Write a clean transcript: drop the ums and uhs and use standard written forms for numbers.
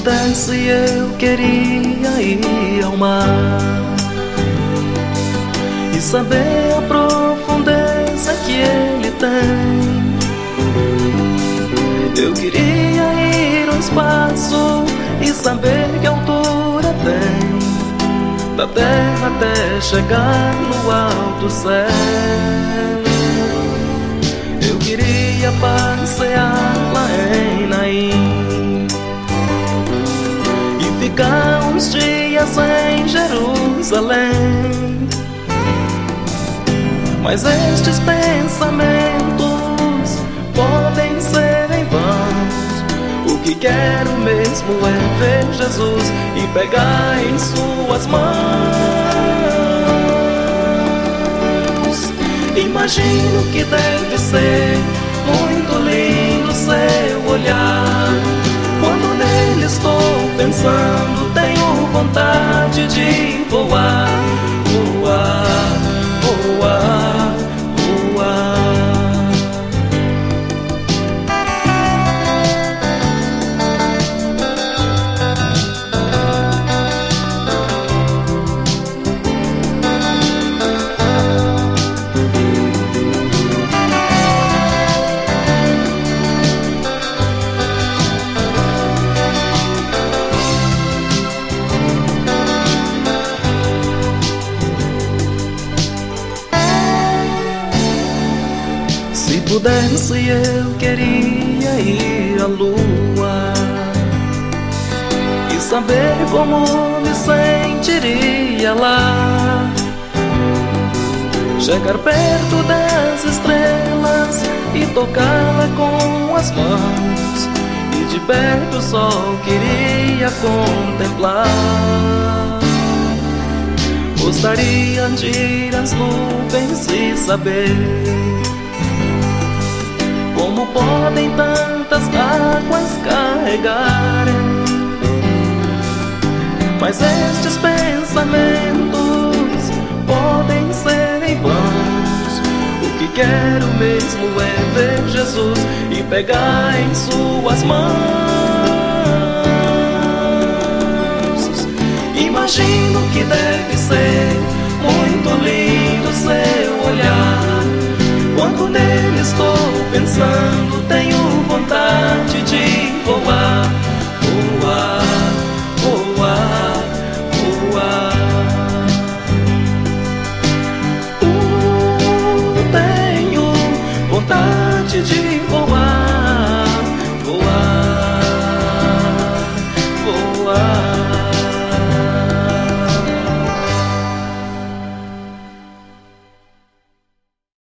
pudesse, eu queria ir ao mar e saber a profundeza que ele tem. Eu queria ir ao espaço e saber que altura tem, da terra até chegar no alto céu. Eu queria passear lá em Naim e ficar uns dias em Jerusalém. Mas estes pensamentos podem ser em vãos. O que quero mesmo é ver Jesus e pegar em suas mãos. Imagino que deve ser muito lindo seu olhar. Quando nele estou pensando, tenho vontade de voar, voar, voar, voar. Se pudesse, eu queria ir à lua e saber como me sentiria lá. Chegar perto das estrelas e tocá-la com as mãos, e de perto só queria contemplar. Gostaria de ir às nuvens e saber como podem tantas águas carregarem. Mas estes pensamentos podem ser em vãos. O que quero mesmo é ver Jesus e pegar em suas mãos. Imagino que deve ser muito lindo seu olhar. Quando nele estou pensando, tenho vontade de voar, voar.